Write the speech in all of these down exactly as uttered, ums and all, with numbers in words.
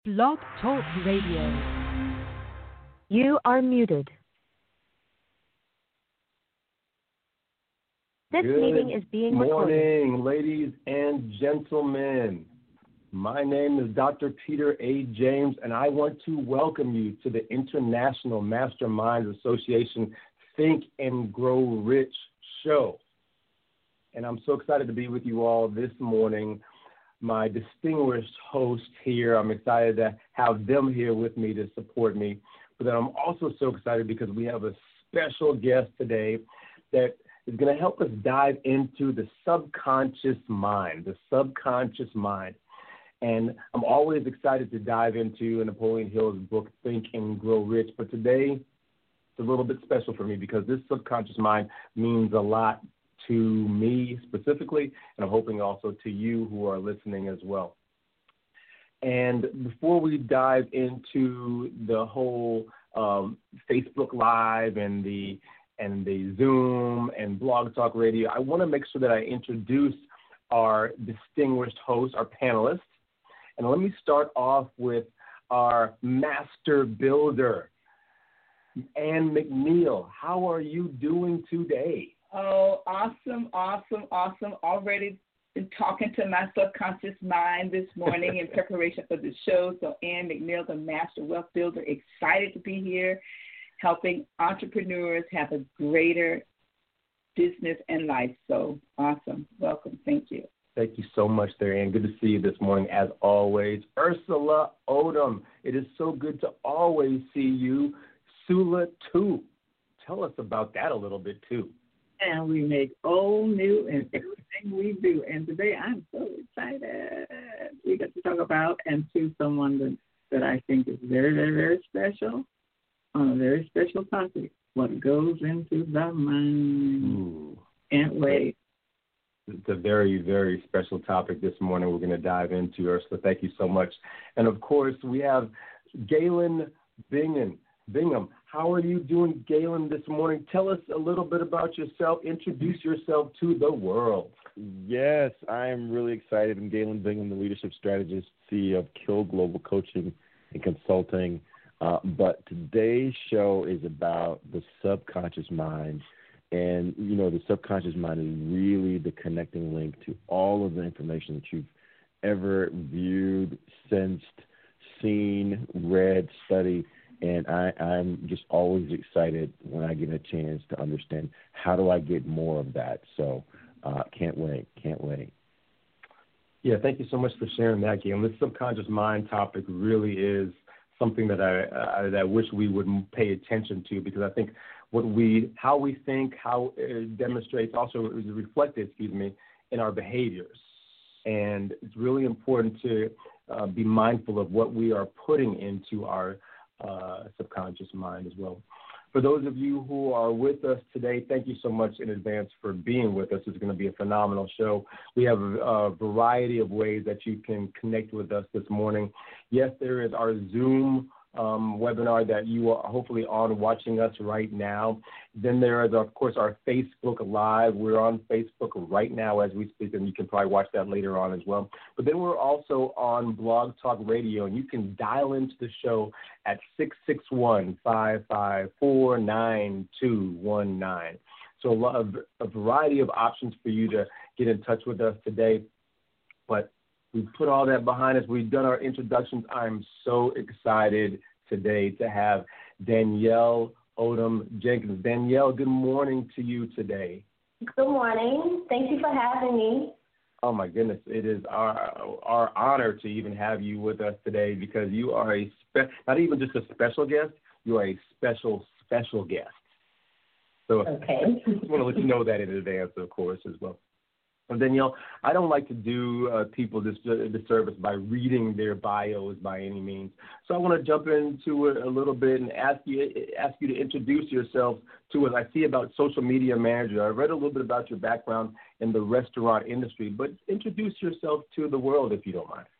Blog Talk Radio. You are muted. This Good meeting is being recorded. Good morning, ladies and gentlemen. My name is Doctor Peter A. James, and I want to welcome you to the International Masterminds Association Think and Grow Rich show. And I'm so excited to be with you all this morning. My distinguished host here, I'm excited to have them here with me to support me. But then I'm also so excited because we have a special guest today that is going to help us dive into the subconscious mind, the subconscious mind. And I'm always excited to dive into Napoleon Hill's book, Think and Grow Rich. But today, it's a little bit special for me because this subconscious mind means a lot to me specifically, and I'm hoping also to you who are listening as well. And before we dive into the whole um, Facebook Live and the and the Zoom and Blog Talk Radio, I want to make sure that I introduce our distinguished hosts, our panelists. And let me start off with our master builder, Ann McNeil. How are you doing today? Oh, awesome, awesome, awesome. Already been talking to my subconscious mind this morning in preparation for the show. So Ann McNeil, the Master Wealth Builder, excited to be here, helping entrepreneurs have a greater business and life. So awesome. Welcome. Thank you. Thank you so much there, Ann. Good to see you this morning, as always. Ursula Odom, it is so good to always see you. Sula, too. Tell us about that a little bit, too. And we make old new in everything we do. And today I'm so excited. We got to talk about and to someone that, that I think is very, very, very special on a very special topic, what goes into the mind. Ooh. Can't wait. It's a very, very special topic this morning we're going to dive into, Ursula. Thank you so much. And, of course, we have Galen Bingham. Bingham, how are you doing, Galen, this morning? Tell us a little bit about yourself. Introduce yourself to the world. Yes, I am really excited. I'm Galen Bingham, the leadership strategist, C E O of Kill Global Coaching and Consulting. Uh, but today's show is about the subconscious mind. And, you know, the subconscious mind is really the connecting link to all of the information that you've ever viewed, sensed, seen, read, studied. And I, I'm just always excited when I get a chance to understand how do I get more of that. So uh, can't wait, can't wait. Yeah, thank you so much for sharing that, Galen. This subconscious mind topic really is something that I, I that I wish we would pay attention to, because I think what we, how we think, how it demonstrates also is reflected, excuse me, in our behaviors. And it's really important to uh, be mindful of what we are putting into our Uh, subconscious mind as well. For those of you who are with us today, thank you so much in advance for being with us. It's going to be a phenomenal show. We have a, a variety of ways that you can connect with us this morning. Yes, there is our Zoom um, webinar that you are hopefully on watching us right now. Then there is, of course, our Facebook Live. We're on Facebook right now as we speak, and you can probably watch that later on as well. But then we're also on Blog Talk Radio, and you can dial into the show at six six one, five five four, nine two one nine. So a, lot of, a variety of options for you to get in touch with us today. But we've put all that behind us. We've done our introductions. I'm so excited today to have Danielle Odom Jenkins. Danielle, good morning to you today. Good morning. Thank you for having me. Oh, my goodness. It is our our honor to even have you with us today, because you are a spe- not even just a special guest, you are a special, special guest. So okay. I just want to let you know that in advance, of course, as well. And Danielle, I don't like to do uh, people this disservice by reading their bios by any means. So I want to jump into it a little bit and ask you ask you to introduce yourself to us. I see about social media manager. I read a little bit about your background in the restaurant industry, but introduce yourself to the world if you don't mind.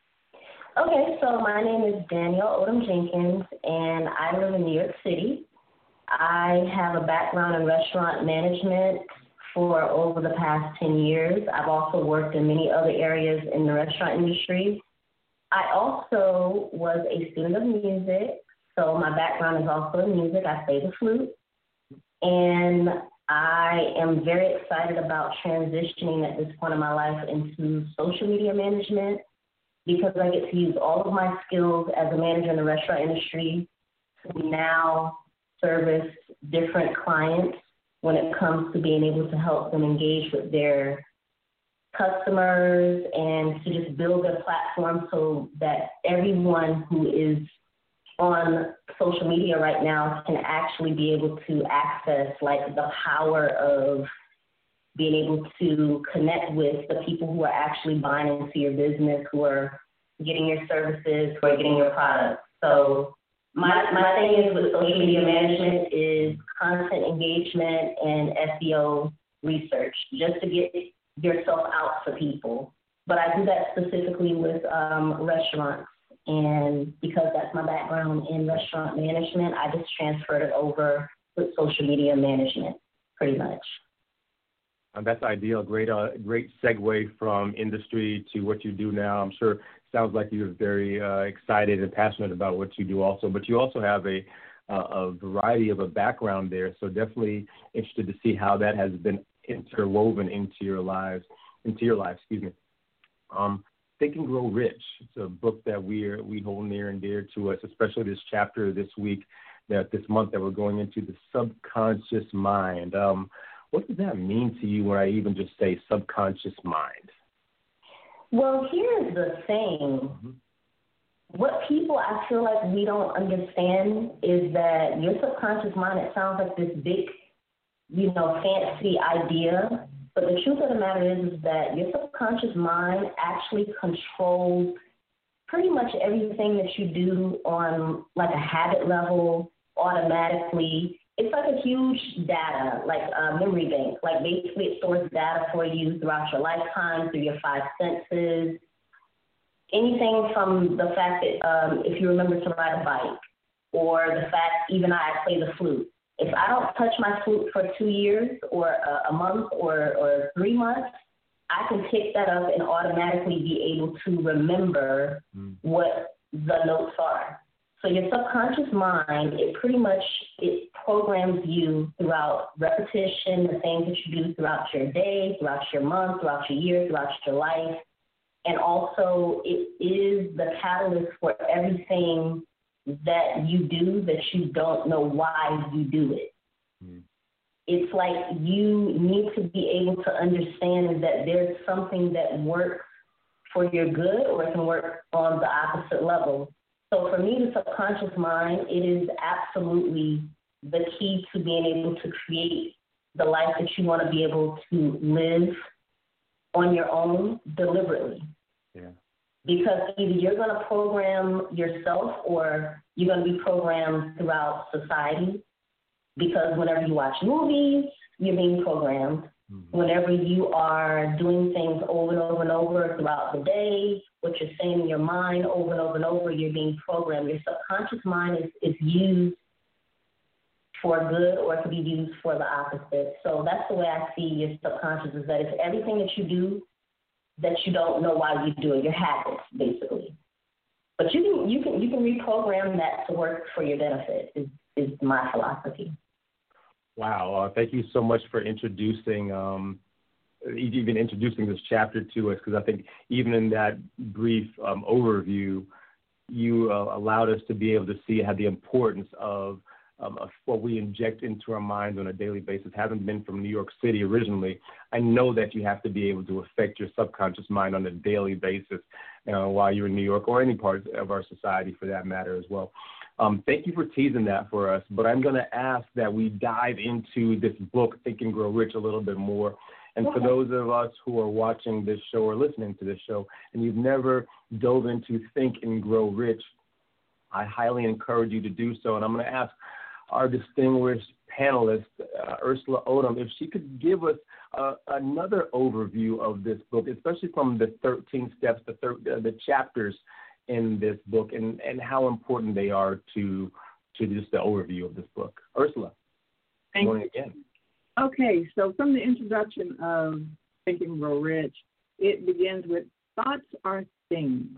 Okay, so my name is Danielle Odom Jenkins, and I live in New York City. I have a background in restaurant management for over the past ten years. I've also worked in many other areas in the restaurant industry. I also was a student of music, so my background is also in music. I play the flute, and I am very excited about transitioning at this point in my life into social media management because I get to use all of my skills as a manager in the restaurant industry to now service different clients when it comes to being able to help them engage with their customers and to just build a platform so that everyone who is on social media right now can actually be able to access like the power of being able to connect with the people who are actually buying into your business, who are getting your services, who are getting your products. So my my thing is with social media management is content engagement and S E O research, just to get yourself out to people. But I do that specifically with um, restaurants. And because that's my background in restaurant management, I just transferred it over with social media management, pretty much. Uh, that's ideal. Great, uh, great segue from industry to what you do now. I'm sure it sounds like you're very uh, excited and passionate about what you do also, but you also have a, uh, a variety of a background there. So definitely interested to see how that has been interwoven into your lives, into your life, excuse me. Um, Think and Grow Rich. It's a book that we are, we hold near and dear to us, especially this chapter this week, that this month that we're going into, the subconscious mind. Um, what does that mean to you when I even just say subconscious mind? Well, here's the thing. Mm-hmm. What people I feel like we don't understand is that your subconscious mind, it sounds like this big, you know, fancy idea. But the truth of the matter is, is that your subconscious mind actually controls pretty much everything that you do on like a habit level automatically. It's like a huge data, like a memory bank. Like basically it stores data for you throughout your lifetime, through your five senses. Anything from the fact that um, if you remember to ride a bike, or the fact even I play the flute. If I don't touch my flute for two years or a, a month or, or three months, I can pick that up and automatically be able to remember mm. what the notes are. So your subconscious mind, it pretty much, it programs you throughout repetition, the things that you do throughout your day, throughout your month, throughout your year, throughout your life. And also it is the catalyst for everything that you do that you don't know why you do it. Mm. It's like you need to be able to understand that there's something that works for your good or it can work on the opposite level. So for me, the subconscious mind, it is absolutely the key to being able to create the life that you want to be able to live on your own deliberately. Yeah. Because either you're going to program yourself or you're going to be programmed throughout society. Because whenever you watch movies, you're being programmed. Mm-hmm. Whenever you are doing things over and over and over throughout the day, what you're saying in your mind over and over and over, you're being programmed. Your subconscious mind is, is used for good or it can be used for the opposite. So that's the way I see your subconscious, is that it's everything that you do that you don't know why you do it, your habits, basically. But you can you can you can reprogram that to work for your benefit. Is is my philosophy. Wow, uh, thank you so much for introducing um, even introducing this chapter to us, because I think even in that brief um, overview, you uh, allowed us to be able to see how the importance of Um, of what we inject into our minds on a daily basis. Having been from New York City originally, I know that you have to be able to affect your subconscious mind on a daily basis uh, while you're in New York, or any part of our society for that matter as well. Um, thank you for teasing that for us, but I'm going to ask that we dive into this book, Think and Grow Rich, a little bit more. And for those of us who are watching this show or listening to this show, and you've never dove into Think and Grow Rich, I highly encourage you to do so. And I'm going to ask our distinguished panelist, uh, Ursula Odom, if she could give us uh, another overview of this book, especially from the thirteen steps, the, thir- uh, the chapters in this book, and, and how important they are to to just the overview of this book. Ursula, good morning again. Okay, so from the introduction of Think and Grow Rich, it begins with thoughts are things.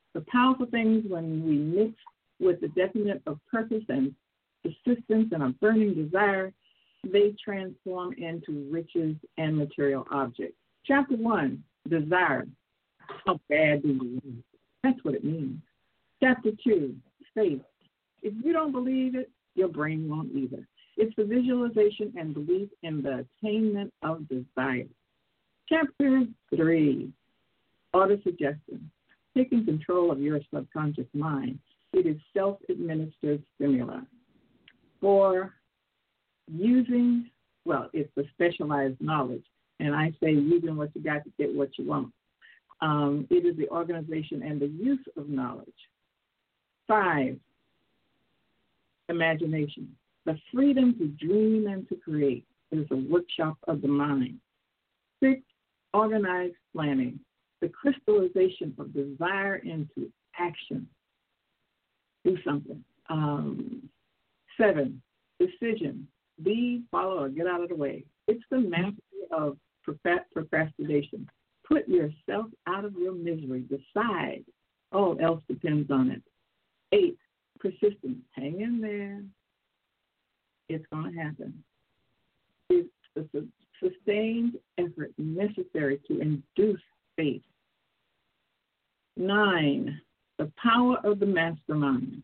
The powerful things when we mix with the definite of purpose and persistence and a burning desire, they transform into riches and material objects. Chapter one, desire. How bad do you want it? That's what it means. Chapter two, faith. If you don't believe it, your brain won't either. It's the visualization and belief in the attainment of desire. Chapter three, autosuggestion. Taking control of your subconscious mind. It is self-administered stimuli. For using, well, it's the specialized knowledge. And I say using what you got to get what you want. Um, it is the organization and the use of knowledge. Five, imagination. The freedom to dream and to create. It is a workshop of the mind. Six, organized planning. The crystallization of desire into action. Do something. Um, seven, decision. Be, follow, or get out of the way. It's the mastery of procrastination. Put yourself out of your misery. Decide. All else depends on it. Eight, persistence. Hang in there. It's going to happen. It's a sustained effort necessary to induce faith. Nine, the power of the mastermind.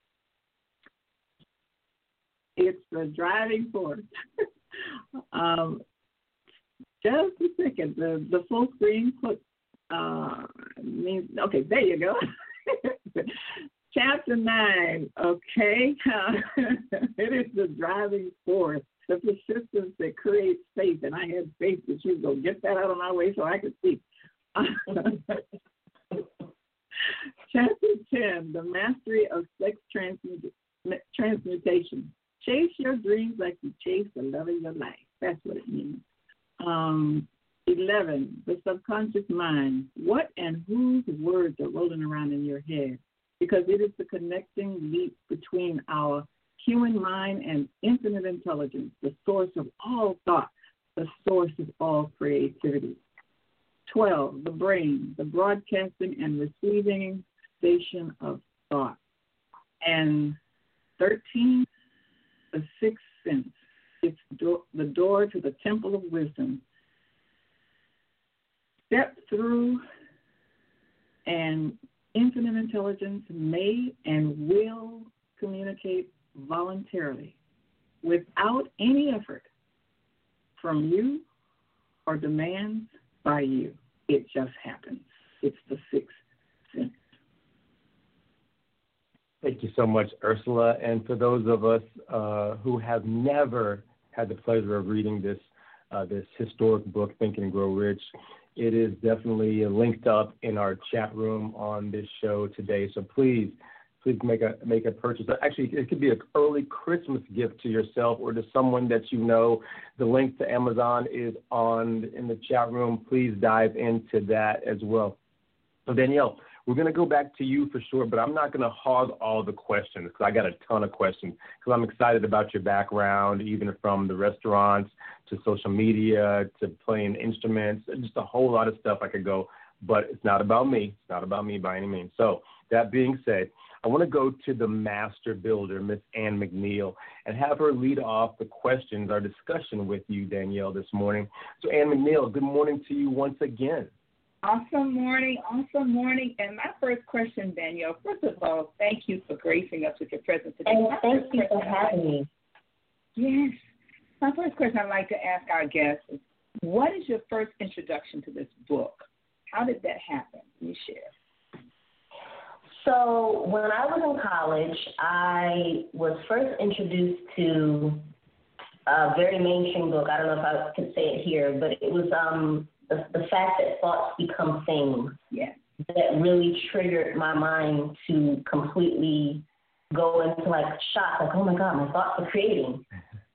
It's the driving force. um, just a second. The, the full screen put uh, means, okay, there you go. Chapter nine, okay. It is the driving force, the persistence that creates faith. And I had faith that you go get that out of my way so I could see. Chapter ten, the mastery of sex transmut- transmutation. Chase your dreams like you chase the love of your life. That's what it means. Um, eleven, the subconscious mind. What and whose words are rolling around in your head? Because it is the connecting link between our human mind and infinite intelligence, the source of all thought, the source of all creativity. twelve, the brain, the broadcasting and receiving station of thought. And thirteen, the sixth sense. It's do- the door to the temple of wisdom. Step through, and infinite intelligence may and will communicate voluntarily without any effort from you or demands by you. It just happens. It's the sixth sense. Thank you so much, Ursula. And for those of us uh, who have never had the pleasure of reading this uh, this historic book, Think and Grow Rich, it is definitely linked up in our chat room on this show today. So please, please make a make a purchase. Actually, it could be an early Christmas gift to yourself or to someone that you know. The link to Amazon is on in the chat room. Please dive into that as well. So Danielle, we're going to go back to you for sure, but I'm not going to hog all the questions because I got a ton of questions because I'm excited about your background, even from the restaurants to social media to playing instruments, just a whole lot of stuff I could go, but it's not about me. It's not about me by any means. So that being said, I want to go to the master builder, Miss Ann McNeil, and have her lead off the questions, our discussion with you, Danielle, this morning. So Ann McNeil, good morning to you once again. Awesome morning, awesome morning. And my first question, Danielle, first of all, thank you for gracing us with your presence today. And my thank you for having me. Yes. My first question I'd like to ask our guests is, what is your first introduction to this book? How did that happen? Can you share? So when I was in college, I was first introduced to a very mainstream book. I don't know if I could say it here, but it was um, the, the fact that thoughts become things. Yes. That really triggered my mind to completely go into like shock, like, oh my God, my thoughts are creating.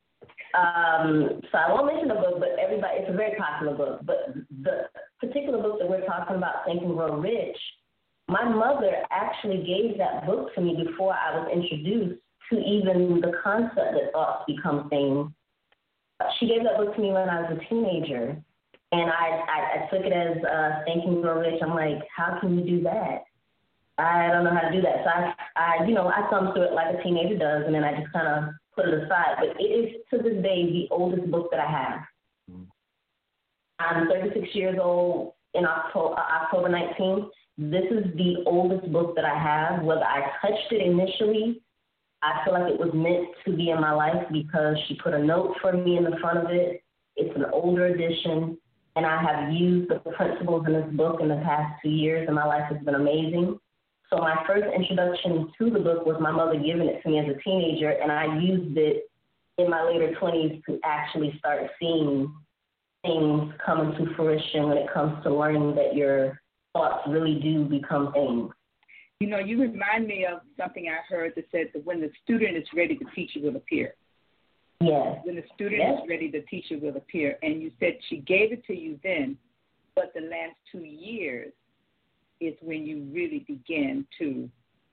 Um, so I won't mention the book, but everybody, it's a very popular book. But the particular book that we're talking about, Think and Grow Rich, my mother actually gave that book to me before I was introduced to even the concept that thoughts become things. She gave that book to me when I was a teenager, and I, I, I took it as uh, Think and Grow Rich. I'm like, how can you do that? I don't know how to do that. So I, I, you know, I thumb through it like a teenager does, and then I just kind of put it aside. But it is, to this day, the oldest book that I have. Mm-hmm. I'm thirty-six years old in October, October nineteenth. This is the oldest book that I have. Whether I touched it initially, I feel like it was meant to be in my life because she put a note for me in the front of it. It's an older edition, and I have used the principles in this book in the past two years, and my life has been amazing. So my first introduction to the book was my mother giving it to me as a teenager, and I used it in my later twenties to actually start seeing things come into fruition when it comes to learning that your thoughts really do become things. You know, you remind me of something I heard that said that when the student is ready, the teacher will appear. Yes. When the student yes. is ready, the teacher will appear. And you said she gave it to you then, but the last two years is when you really begin to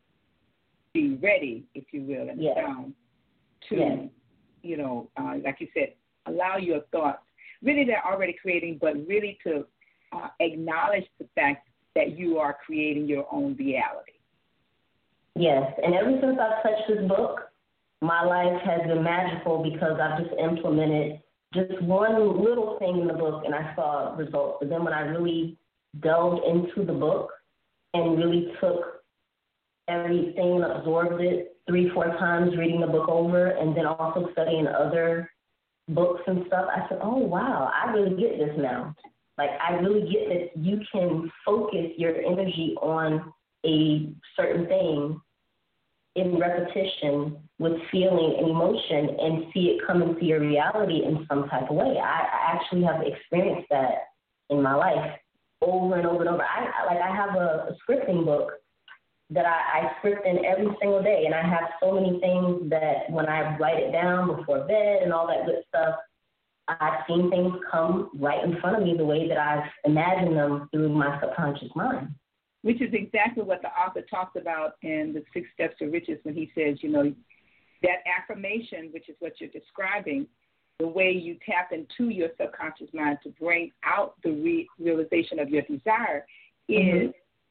be ready, if you will, and yes. sound to, yes. you know, uh, like you said, allow your thoughts. Really, they're already creating, but really to uh, acknowledge the fact that you are creating your own reality. Yes, and ever since I've touched this book, my life has been magical because I've just implemented just one little thing in the book and I saw results. But then when I really delved into the book and really took everything and absorbed it three, four times, reading the book over and then also studying other books and stuff, I said, oh, wow, I really get this now. Like, I really get that you can focus your energy on a certain thing in repetition with feeling and emotion and see it come into your reality in some type of way. I, I actually have experienced that in my life over and over and over. I, I like I have a, a scripting book that I, I script in every single day, and I have so many things that when I write it down before bed and all that good stuff, I've seen things come right in front of me the way that I've imagined them through my subconscious mind. Which is exactly what the author talks about in the Six Steps to Riches when he says, you know, that affirmation, which is what you're describing, the way you tap into your subconscious mind to bring out the re- realization of your desire is mm-hmm.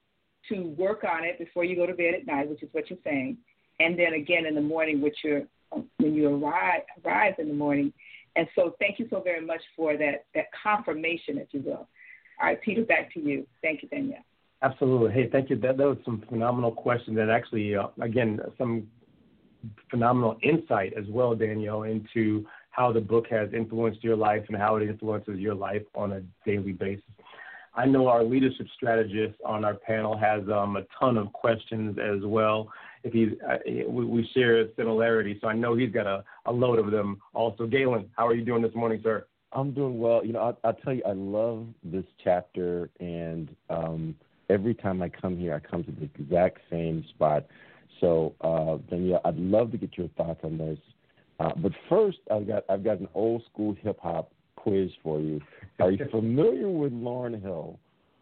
to work on it before you go to bed at night, which is what you're saying, and then again in the morning, which you're, when you arrive, arrive in the morning. And so thank you so very much for that, that confirmation, if you will. All right, Peter, back to you. Thank you, Danielle. Absolutely. Hey, thank you. That, that was some phenomenal questions and actually, uh, again, some phenomenal insight as well, Danielle, into how the book has influenced your life and how it influences your life on a daily basis. I know our leadership strategist on our panel has um, a ton of questions as well. If he, uh, we, we share a similarity, so I know he's got a, a load of them also. Galen, how are you doing this morning, sir? I'm doing well. You know, I'll, I'll tell you, I love this chapter, and um, every time I come here, I come to the exact same spot. So, uh, Danielle, I'd love to get your thoughts on this. Uh, but first, I've got I've got an old school hip hop quiz for you. Are you familiar with Lauryn Hill?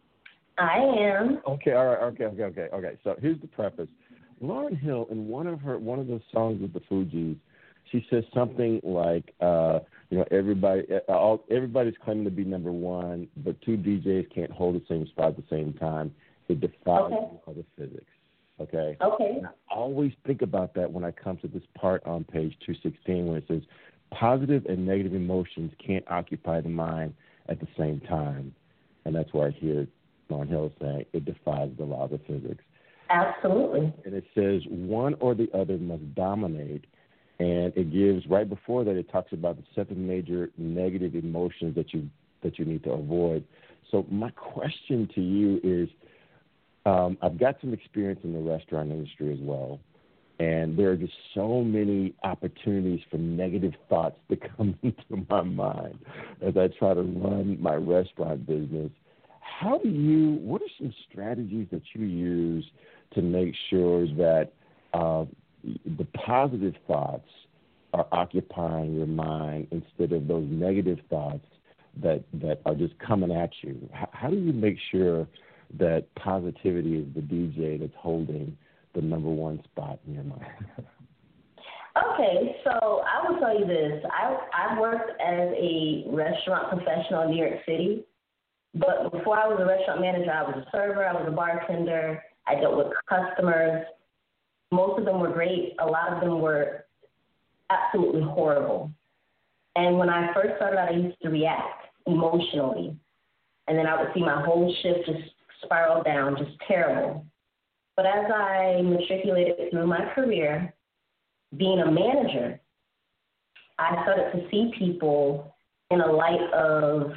I am. Okay, all right, okay, okay, okay, okay. So here's the preface. Lauryn Hill, in one of her one of those songs with the Fugees, she says something like, uh, you know, everybody all, everybody's claiming to be number one, but two D Js can't hold the same spot at the same time. It defies okay. all the physics. Okay. Okay. And I always think about that when I come to this part on page two sixteen when it says positive and negative emotions can't occupy the mind at the same time, and that's where I hear Lauryn Hill saying it defies the laws of physics. Absolutely. And it says one or the other must dominate, and it gives right before that it talks about the seven major negative emotions that you that you need to avoid. So my question to you is, um, I've got some experience in the restaurant industry as well, and there are just so many opportunities for negative thoughts to come into my mind as I try to run my restaurant business. How do you, what are some strategies that you use to make sure that uh, the positive thoughts are occupying your mind instead of those negative thoughts that, that are just coming at you? How, how do you make sure that positivity is the D J that's holding the number one spot in your mind? Okay, so I will tell you this. I, I worked as a restaurant professional in New York City, but before I was a restaurant manager, I was a server, I was a bartender, I dealt with customers. Most of them were great. A lot of them were absolutely horrible. And when I first started out, I used to react emotionally. And then I would see my whole shift just spiral down, just terrible. But as I matriculated through my career, being a manager, I started to see people in a light of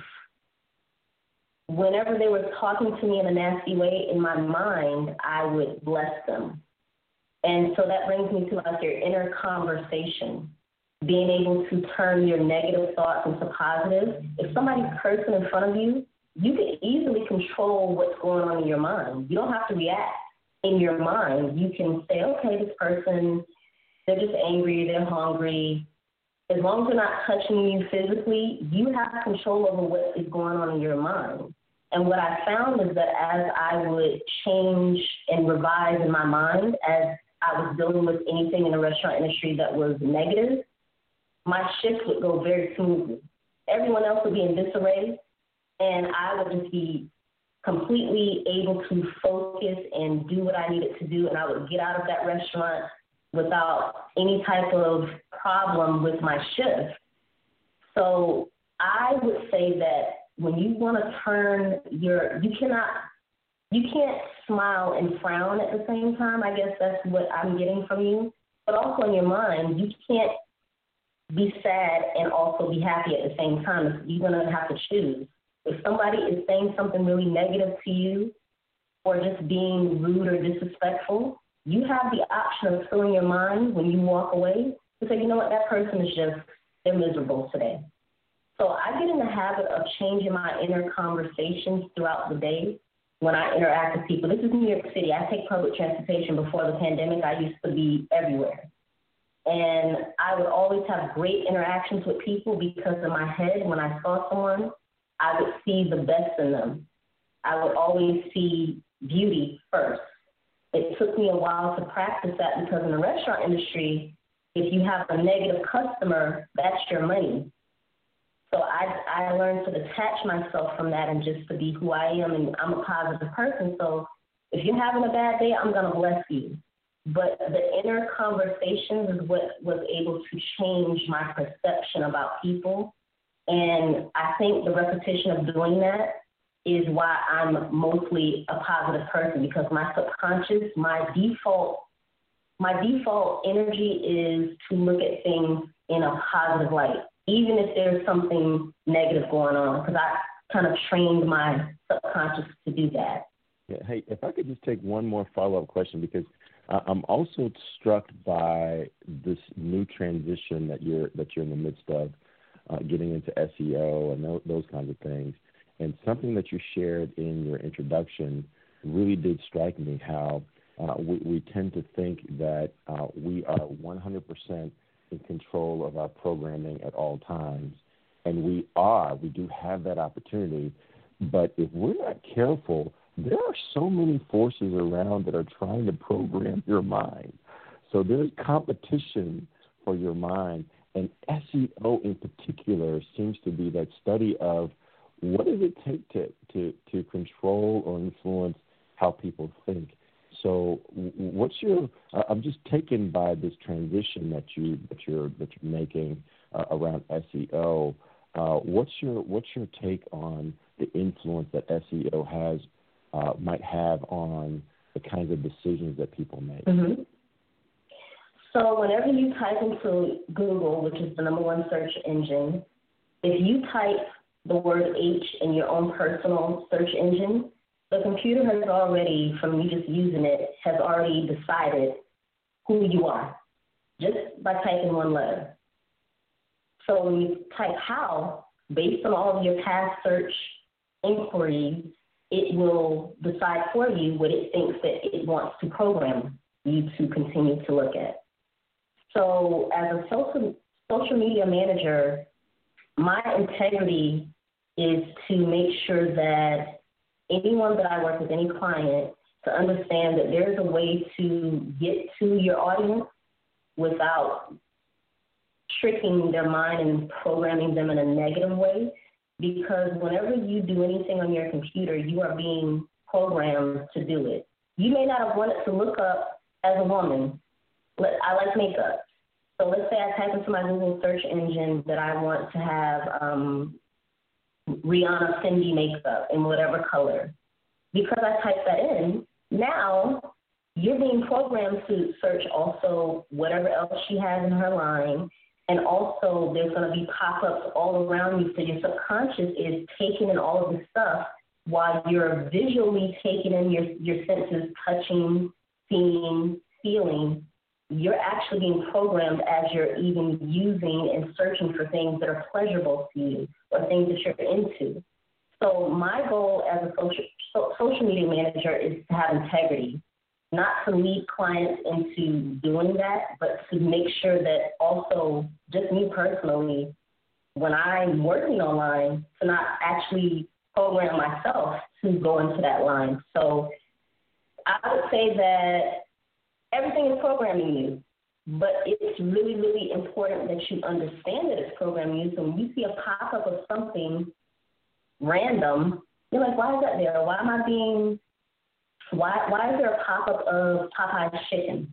whenever they were talking to me in a nasty way, in my mind, I would bless them. And so that brings me to like your inner conversation, being able to turn your negative thoughts into positive. If somebody's cursing in front of you, you can easily control what's going on in your mind. You don't have to react in your mind. You can say, okay, this person, they're just angry, they're hungry. As long as they're not touching you physically, you have control over what is going on in your mind. And what I found is that as I would change and revise in my mind, as I was dealing with anything in the restaurant industry that was negative, my shift would go very smoothly. Everyone else would be in disarray, and I would just be completely able to focus and do what I needed to do, and I would get out of that restaurant without any type of problem with my shift. So I would say that when you want to turn your, you cannot, you can't smile and frown at the same time. I guess that's what I'm getting from you. But also in your mind, you can't be sad and also be happy at the same time. You're going to have to choose. If somebody is saying something really negative to you or just being rude or disrespectful, you have the option of filling your mind when you walk away to say, you know what, that person is just, they're miserable today. So I get in the habit of changing my inner conversations throughout the day when I interact with people. This is New York City. I take public transportation. Before the pandemic, I used to be everywhere. And I would always have great interactions with people because in my head, when I saw someone, I would see the best in them. I would always see beauty first. It took me a while to practice that because in the restaurant industry, if you have a negative customer, that's your money. So I, I learned to detach myself from that and just to be who I am, and I'm a positive person. So if you're having a bad day, I'm going to bless you. But the inner conversations is what was able to change my perception about people. And I think the repetition of doing that is why I'm mostly a positive person, because my subconscious, my default, my default energy is to look at things in a positive light, even if there's something negative going on, because I kind of trained my subconscious to do that. Yeah, hey, if I could just take one more follow-up question, because uh, I'm also struck by this new transition that you're that you're in the midst of, uh, getting into S E O and those, those kinds of things. And something that you shared in your introduction really did strike me, how uh, we, we tend to think that uh, we are one hundred percent in control of our programming at all times. And we are. We do have that opportunity. But if we're not careful, there are so many forces around that are trying to program your mind. So there's competition for your mind. And S E O in particular seems to be that study of what does it take to, to, to control or influence how people think. So what's your uh, – I'm just taken by this transition that, you, that, you're, that you're making uh, around S E O. Uh, what's your what's your take on the influence that S E O has uh, might have on the kinds of decisions that people make? Mm-hmm. So whenever you type into Google, which is the number one search engine, if you type the word H in your own personal search engine, the computer has already, from you just using it, has already decided who you are just by typing one letter. So when you type how, based on all of your past search inquiries, it will decide for you what it thinks that it wants to program you to continue to look at. So as a social, social media manager, my integrity is to make sure that anyone that I work with, any client, to understand that there's a way to get to your audience without tricking their mind and programming them in a negative way. Because whenever you do anything on your computer, you are being programmed to do it. you may not have wanted to look up as a woman. I like makeup. So let's say I type into my Google search engine that I want to have um, Rihanna Fendi makeup in whatever color. Because I typed that in, now you're being programmed to search also whatever else she has in her line. And also there's going to be pop-ups all around you. So your subconscious is taking in all of this stuff while you're visually taking in your, your senses, touching, seeing, feeling. You're actually being programmed as you're even using and searching for things that are pleasurable to you or things that you're into. So my goal as a social, social media manager is to have integrity, not to lead clients into doing that, but to make sure that also, just me personally, when I'm working online, to not actually program myself to go into that line. So I would say that everything is programming you, but it's really, really important that you understand that it's programming you. So when you see a pop-up of something random, you're like, why is that there? Why am I being, why why is there a pop-up of Popeye's chicken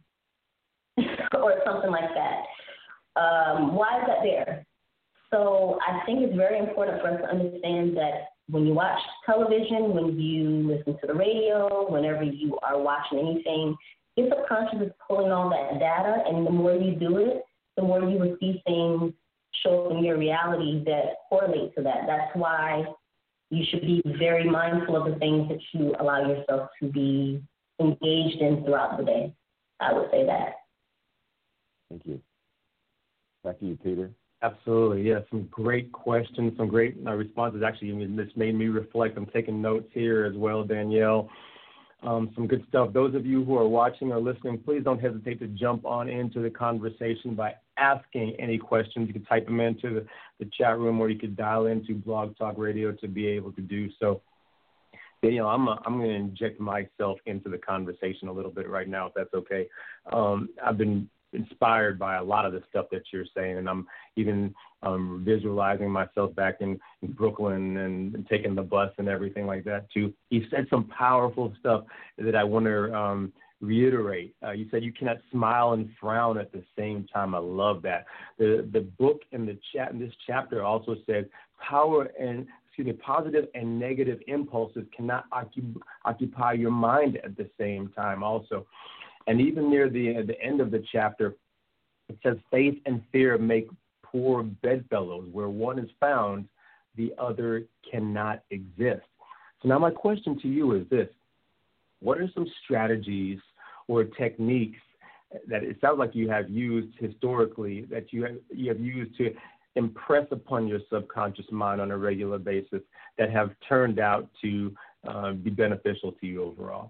or something like that? Um, why is that there? So I think it's very important for us to understand that when you watch television, when you listen to the radio, whenever you are watching anything, your subconscious is pulling all that data, and the more you do it, the more you will see things show up in your reality that correlate to that. That's why you should be very mindful of the things that you allow yourself to be engaged in throughout the day. I would say that. Thank you. Back to you, Peter. Absolutely, yeah. Some great questions, some great uh, responses. Actually, I mean, this made me reflect. I'm taking notes here as well, Danielle. Um, some good stuff. Those of you who are watching or listening, please don't hesitate to jump on into the conversation by asking any questions. You can type them into the, the chat room, or you could dial into Blog Talk Radio to be able to do so. Danielle, I'm, a, I'm going to inject myself into the conversation a little bit right now, if that's okay. Um, I've been inspired by a lot of the stuff that you're saying, and I'm even um, visualizing myself back in, in Brooklyn and, and taking the bus and everything like that too. You said some powerful stuff that I want to um, reiterate. Uh, you said you cannot smile and frown at the same time. I love that. The the book in the chat in this chapter also says power and excuse me, positive and negative impulses cannot occup- occupy your mind at the same time also. And even near the uh, the end of the chapter, it says faith and fear make poor bedfellows. Where one is found, the other cannot exist. So now my question to you is this. What are some strategies or techniques that it sounds like you have used historically, that you have, you have used to impress upon your subconscious mind on a regular basis that have turned out to uh, be beneficial to you overall?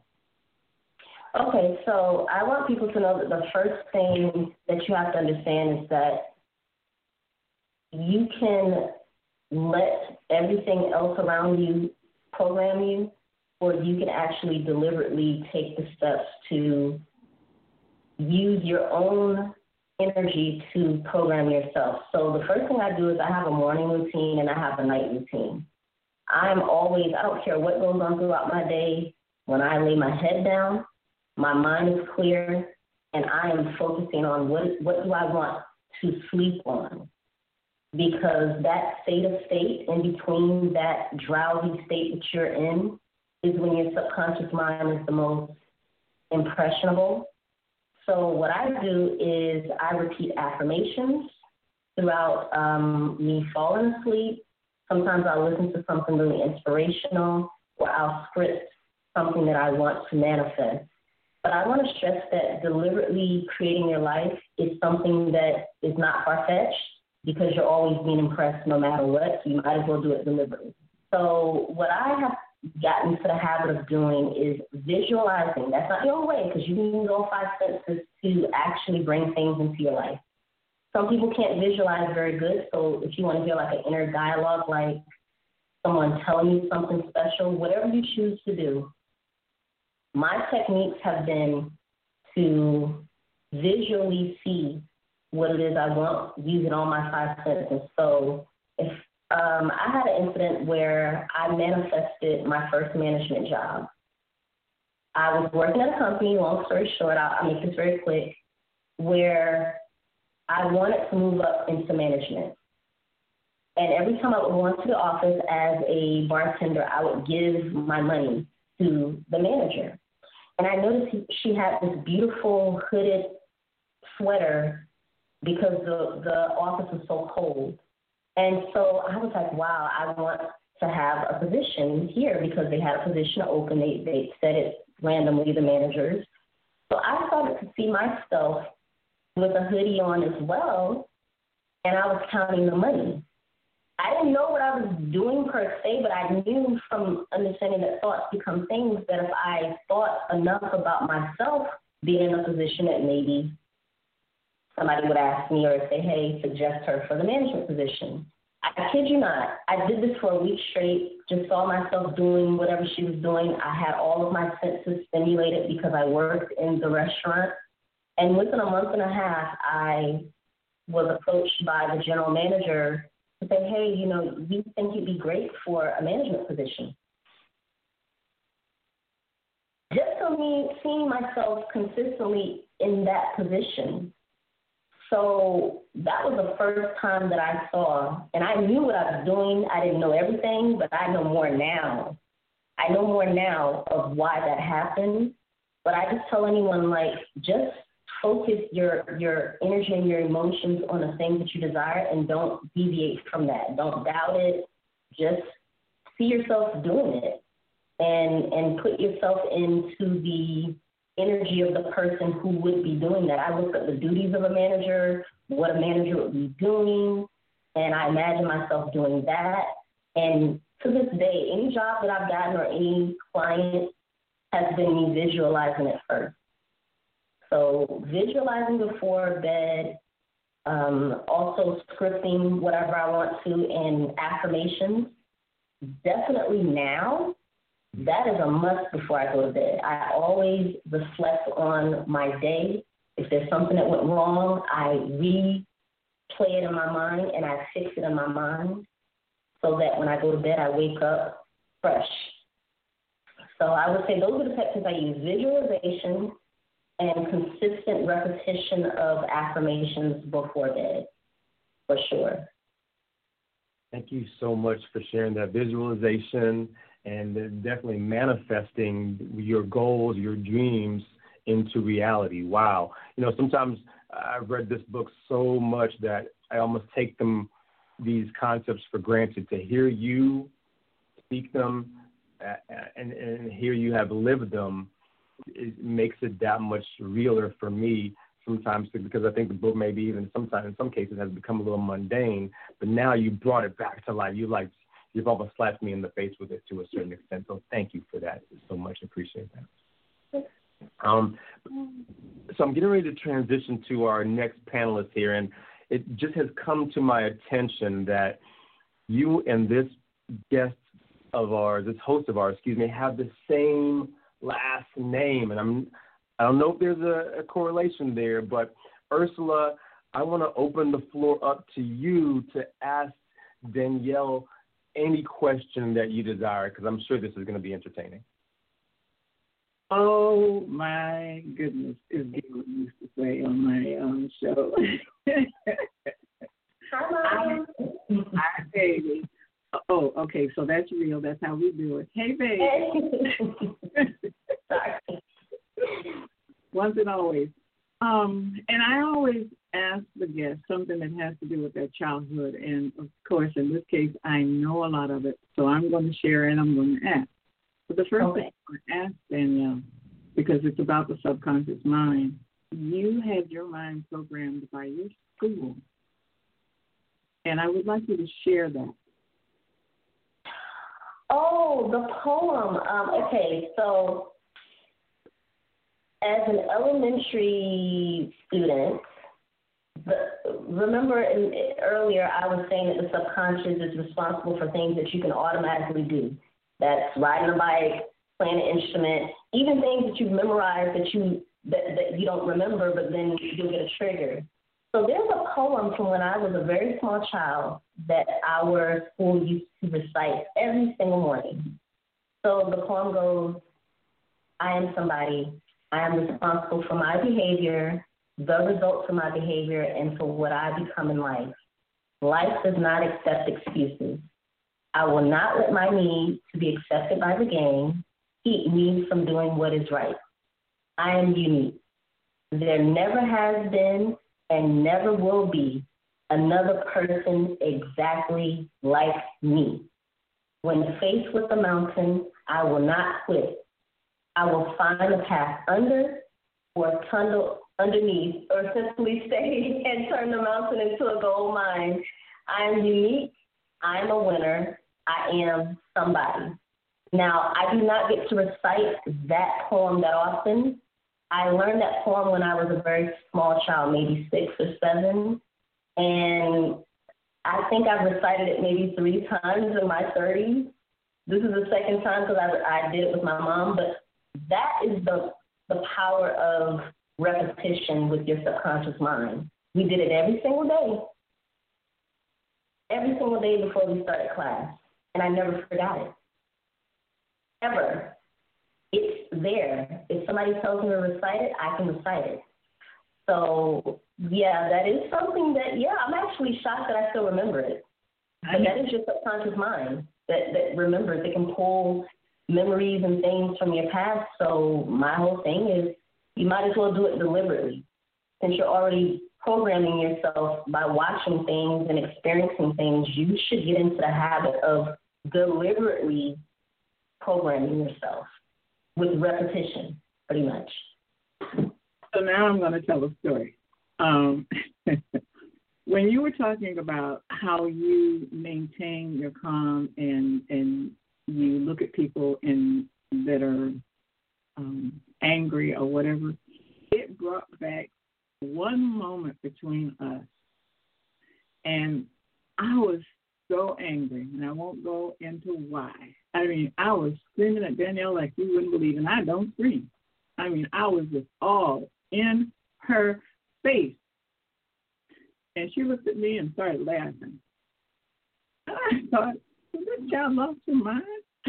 Okay, so I want people to know that the first thing that you have to understand is that you can let everything else around you program you, or you can actually deliberately take the steps to use your own energy to program yourself. So the first thing I do is I have a morning routine and I have a night routine. I'm always, I don't care what goes on throughout my day, when I lay my head down, my mind is clear, and I am focusing on what what do I want to sleep on. Because that state of state, in between that drowsy state that you're in, is when your subconscious mind is the most impressionable. So what I do is I repeat affirmations throughout um, me falling asleep. Sometimes I'll listen to something really inspirational, or I'll script something that I want to manifest. But I want to stress that deliberately creating your life is something that is not far-fetched, because you're always being impressed no matter what, so you might as well do it deliberately. So what I have gotten to the habit of doing is visualizing. That's not the only way, because you can use all five senses to actually bring things into your life. Some people can't visualize very good, so if you want to hear like an inner dialogue, like someone telling you something special, whatever you choose to do, my techniques have been to visually see what it is I want using all my five senses. So if um, I had an incident where I manifested my first management job. I was working at a company, long story short, I'll, I'll make this very quick, where I wanted to move up into management. And every time I would go into the office as a bartender, I would give my money to the manager. And I noticed she had this beautiful hooded sweater because the, the office was so cold. And so I was like, wow, I want to have a position here because they had a position open. They, they said it randomly, the managers. So I started to see myself with a hoodie on as well, and I was counting the money. I didn't know what I was doing per se, but I knew from understanding that thoughts become things that if I thought enough about myself being in a position that maybe somebody would ask me or say, hey, suggest her for the management position. I kid you not. I did this for a week straight, just saw myself doing whatever she was doing. I had all of my senses stimulated because I worked in the restaurant. And within a month and a half, I was approached by the general manager to say, hey, you know, we think you'd be great for a management position. Just so me seeing myself consistently in that position. So that was the first time that I saw, and I knew what I was doing. I didn't know everything, but I know more now. I know more now of why that happened. But I just tell anyone, like, just focus your your energy and your emotions on the things that you desire and don't deviate from that. Don't doubt it. Just see yourself doing it and and put yourself into the energy of the person who would be doing that. I looked at the duties of a manager, what a manager would be doing, and I imagine myself doing that. And to this day, any job that I've gotten or any client has been me visualizing it first. So visualizing before bed, um, also scripting whatever I want to, and affirmations. Definitely now, that is a must before I go to bed. I always reflect on my day. If there's something that went wrong, I replay it in my mind and I fix it in my mind so that when I go to bed, I wake up fresh. So I would say those are the techniques I use: visualization and consistent repetition of affirmations before bed, for sure. Thank you so much for sharing that visualization and definitely manifesting your goals, your dreams into reality. Wow. You know, sometimes I've read this book so much that I almost take them, these concepts, for granted. To hear you speak them uh, and, and hear you have lived them, it makes it that much realer for me sometimes, because I think the book maybe even sometimes in some cases has become a little mundane, but now you brought it back to life. You like, you've almost slapped me in the face with it to a certain extent. So thank you for that so much. Appreciate that. Um, so I'm getting ready to transition to our next panelist here, and it just has come to my attention that you and this guest of ours, this host of ours, excuse me, have the same last name, and I'm I don't know if there's a, a correlation there, but Ursula, I want to open the floor up to you to ask Danielle any question that you desire, because I'm sure this is going to be entertaining. Oh my goodness, as Gail used to say on my um, show. Hi, Hi, baby. Oh, okay, so that's real. That's how we do it. Hey, baby. Once and always. Um, and I always ask the guest something that has to do with their childhood. And, of course, in this case, I know a lot of it. So I'm going to share and I'm going to ask. But the first okay. thing I'm going to ask, Danielle, because it's about the subconscious mind, you had your mind programmed by your school. And I would like you to share that. Oh, the poem. Um, okay, so as an elementary student, the, remember in, earlier I was saying that the subconscious is responsible for things that you can automatically do. That's riding a bike, playing an instrument, even things that you've memorized that you that, that you don't remember, but then you'll get a trigger. So there's a poem from when I was a very small child that our school used to recite every single morning. So the poem goes, I am somebody. I am responsible for my behavior, the results of my behavior, and for what I become in life. Life does not accept excuses. I will not let my need to be accepted by the game keep me from doing what is right. I am unique. There never has been and never will be another person exactly like me. When faced with a mountain, I will not quit. I will find a path under or tunnel underneath or simply stay and turn the mountain into a gold mine. I am unique. I am a winner. I am somebody. Now, I do not get to recite that poem that often. I learned that poem when I was a very small child, maybe six or seven. And I think I've recited it maybe three times in my thirties. This is the second time because I, I did it with my mom. But that is the, the power of repetition with your subconscious mind. We did it every single day. Every single day before we started class. And I never forgot it. Ever. It's there. If somebody tells me to recite it, I can recite it. So, yeah, that is something that, yeah, I'm actually shocked that I still remember it. But that is your subconscious mind that, that remembers. It can pull memories and things from your past. So my whole thing is you might as well do it deliberately. Since you're already programming yourself by watching things and experiencing things, you should get into the habit of deliberately programming yourself with repetition, pretty much. So now I'm going to tell a story. Um, when you were talking about how you maintain your calm and and you look at people in that are um, angry or whatever, it brought back one moment between us. And I was so angry, and I won't go into why. I mean, I was screaming at Danielle like you wouldn't believe, and I don't scream. I mean, I was just all in her face. And she looked at me and started laughing. And I thought, did this child lost her mind?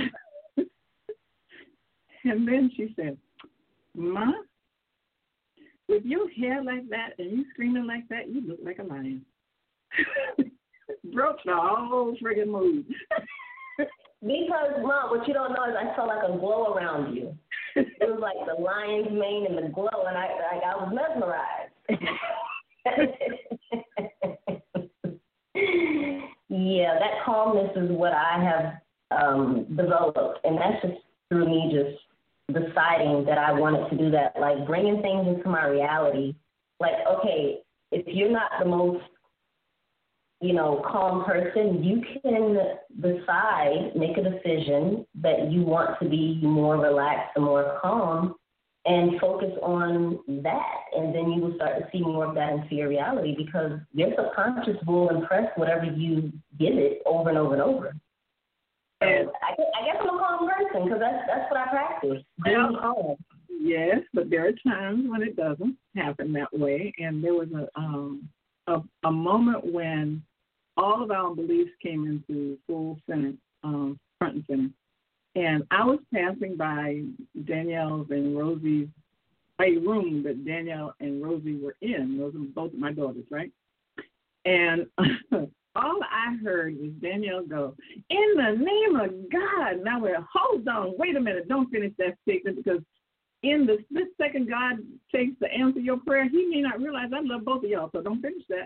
And then she said, Ma, with your hair like that and you screaming like that, you look like a lion. Broke the whole friggin' mood. Because, Mom, what you don't know is I felt like a glow around you. It was like the lion's mane and the glow, and I like I was mesmerized. Yeah, that calmness is what I have um, developed, and that's just through me just deciding that I wanted to do that, like bringing things into my reality. Like, okay, if you're not the most, you know, calm person, you can decide, make a decision that you want to be more relaxed and more calm and focus on that. And then you will start to see more of that into your reality because your subconscious will impress whatever you give it over and over and over. And I, I guess I'm a calm person because that's, that's what I practice, being calm. Yes, but there are times when it doesn't happen that way. And there was a um, a, a moment when all of our beliefs came into full center, um, front and center. And I was passing by Danielle's and Rosie's, a room that Danielle and Rosie were in. Those are both of my daughters, right? And all I heard was Danielle go, in the name of God. Now, we're, hold on, wait a minute, don't finish that statement because in the split second God takes to answer your prayer, he may not realize I love both of y'all, so don't finish that.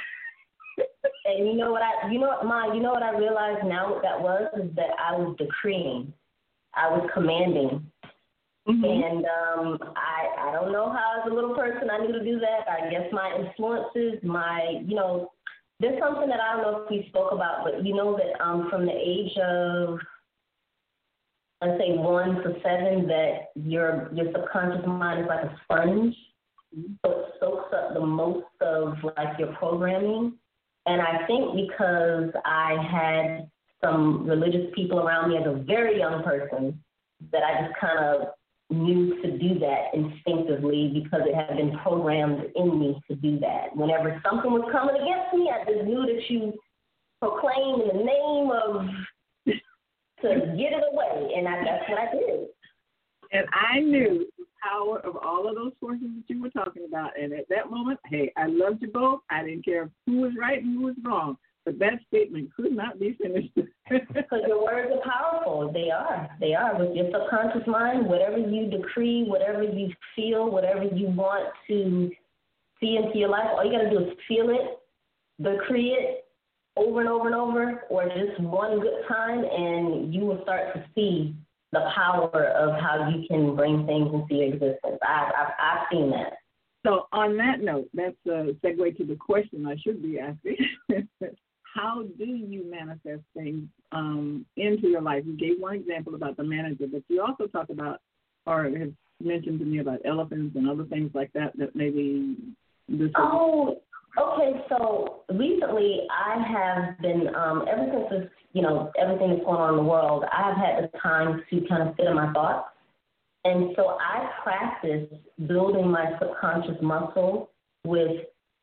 And you know what I, you know what, Ma, you know what I realized now what that was is that I was decreeing, I was commanding, mm-hmm. and um, I I don't know how as a little person I knew to do that. I guess my influences, my you know, there's something that I don't know if we spoke about, but you know that um from the age of let's say one to seven that your your subconscious mind is like a sponge, mm-hmm. so it soaks up the most of like your programming. And I think because I had some religious people around me as a very young person, that I just kind of knew to do that instinctively because it had been programmed in me to do that. Whenever something was coming against me, I just knew that you proclaim in the name of to get it away, and I, that's what I did. And I knew the power of all of those forces that you were talking about. And at that moment, hey, I loved you both. I didn't care who was right and who was wrong. But that statement could not be finished. Because your words are powerful. They are. They are. With your subconscious mind, whatever you decree, whatever you feel, whatever you want to see into your life, all you got to do is feel it, decree it over and over and over, or just one good time, and you will start to see the power of how you can bring things into your existence. I've, I've, I've seen that. So on that note, that's a segue to the question I should be asking. How do you manifest things um, into your life? You gave one example about the manager, but you also talked about, or have mentioned to me about elephants and other things like that, that maybe this Oh, okay. So recently I have been, um, ever since this, you know, everything that's going on in the world, I've had the time to kind of sit in my thoughts. And so I practice building my subconscious muscle with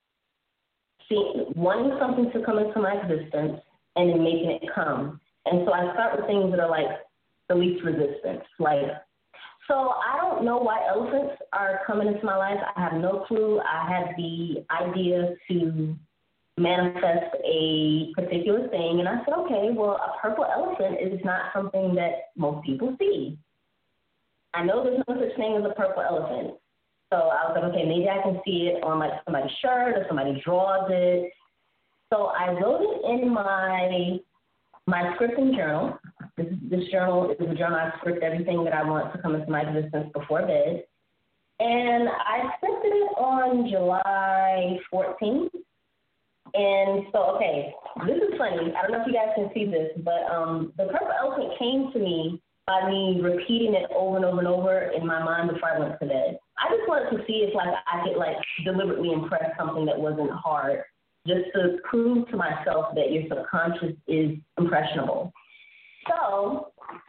See, wanting something to come into my existence and then making it come. And so I start with things that are like the least resistance. Like, so I don't know why elephants are coming into my life. I have no clue. I had the idea to manifest a particular thing. And I said, okay, well, a purple elephant is not something that most people see. I know there's no such thing as a purple elephant. So I was like, okay, maybe I can see it on like somebody's shirt or somebody draws it. So I wrote it in my my scripting journal. This, this journal is a journal I script everything that I want to come into my existence before bed. And I scripted it on July fourteenth. And so, okay, this is funny. I don't know if you guys can see this, but um, the purple elephant came to me by me repeating it over and over and over in my mind before I went to bed. I just wanted to see if like I could like deliberately impress something that wasn't hard, just to prove to myself that your subconscious is impressionable. So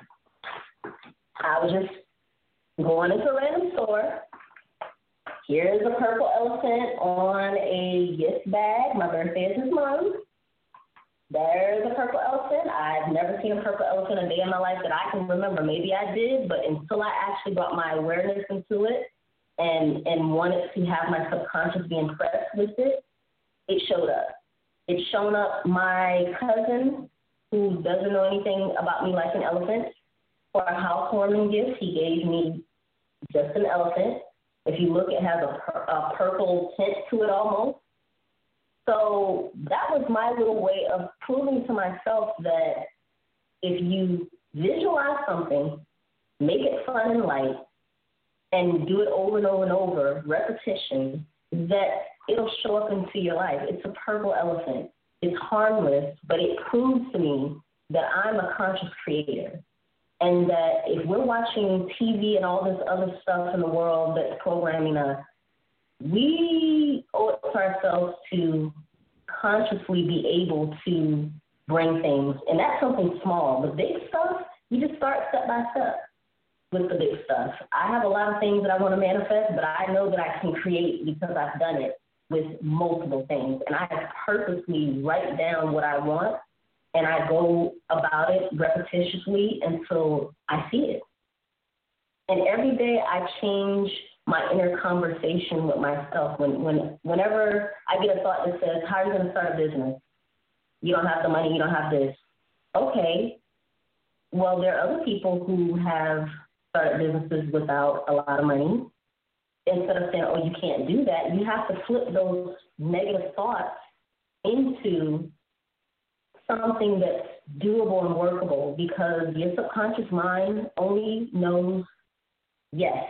I was just going into a random store. Here's a purple elephant on a gift bag. My birthday is this month. There's a purple elephant. I've never seen a purple elephant a day in my life that I can remember. Maybe I did, but until I actually brought my awareness into it and, and wanted to have my subconscious be impressed with it, it showed up. It's shown up my cousin, who doesn't know anything about me like an elephant, for a housewarming gift. He gave me just an elephant. If you look, it has a, a purple tint to it almost. So that was my little way of proving to myself that if you visualize something, make it fun and light, and do it over and over and over, repetition, that it'll show up into your life. It's a purple elephant. It's harmless, but it proves to me that I'm a conscious creator. And that if we're watching T V and all this other stuff in the world that's programming us, we owe it to ourselves to consciously be able to bring things. And that's something small. The big stuff, you just start step by step with the big stuff. I have a lot of things that I want to manifest, but I know that I can create because I've done it with multiple things. And I purposely write down what I want, and I go about it repetitiously until I see it. And every day I change my inner conversation with myself. When, when, whenever I get a thought that says, how are you going to start a business? You don't have the money, you don't have this. Okay, well, there are other people who have started businesses without a lot of money. Instead of saying, oh, you can't do that, you have to flip those negative thoughts into something that's doable and workable, because your subconscious mind only knows yes.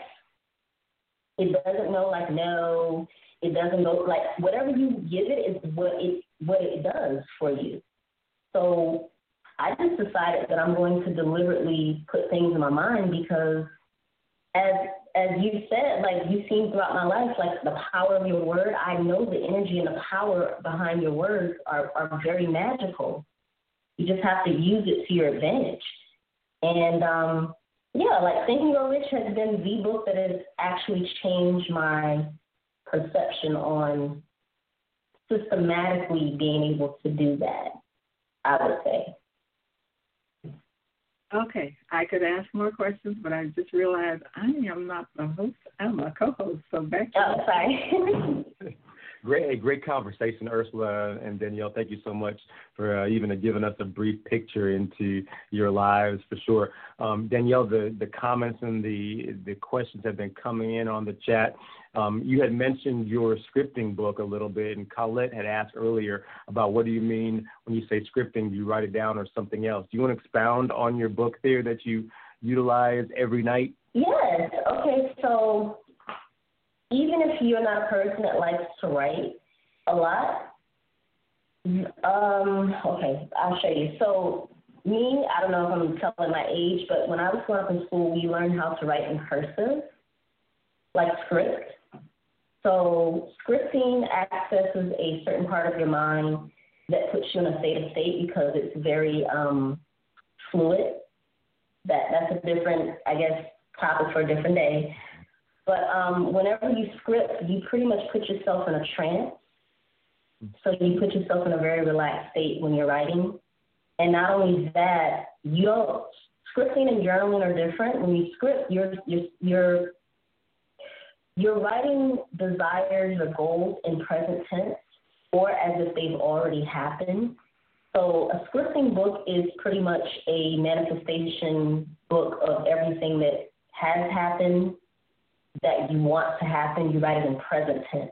It doesn't know like no. It doesn't know like whatever you give it is what it what it does for you. So I just decided that I'm going to deliberately put things in my mind, because as as you said, like you've seen throughout my life, like the power of your word, I know the energy and the power behind your words are, are very magical. You just have to use it to your advantage. And um yeah, like Think and Grow Rich has been the book that has actually changed my perception on systematically being able to do that, I would say. Okay, I could ask more questions, but I just realized I am not the host. I'm a co-host, so back to Oh, sorry. Great, great conversation, Ursula and Danielle. Thank you so much for uh, even giving us a brief picture into your lives, for sure. Um, Danielle, the, the comments and the the questions have been coming in on the chat. Um, you had mentioned your scripting book a little bit, and Colette had asked earlier about what do you mean when you say scripting? Do you write it down or something else? Do you want to expound on your book there that you utilize every night? Yes. Okay, so even if you're not a person that likes to write a lot, um, okay, I'll show you. So me, I don't know if I'm telling my age, but when I was growing up in school, we learned how to write in cursive, like script. So scripting accesses a certain part of your mind that puts you in a state of state because it's very um, fluid. That That's a different, I guess, topic for a different day. But um, whenever you script, you pretty much put yourself in a trance. So you put yourself in a very relaxed state when you're writing. And not only that, you don't, scripting and journaling are different. When you script, you're, you're, you're, you're writing desires or goals in present tense or as if they've already happened. So a scripting book is pretty much a manifestation book of everything that has happened, that you want to happen. You write it in present tense.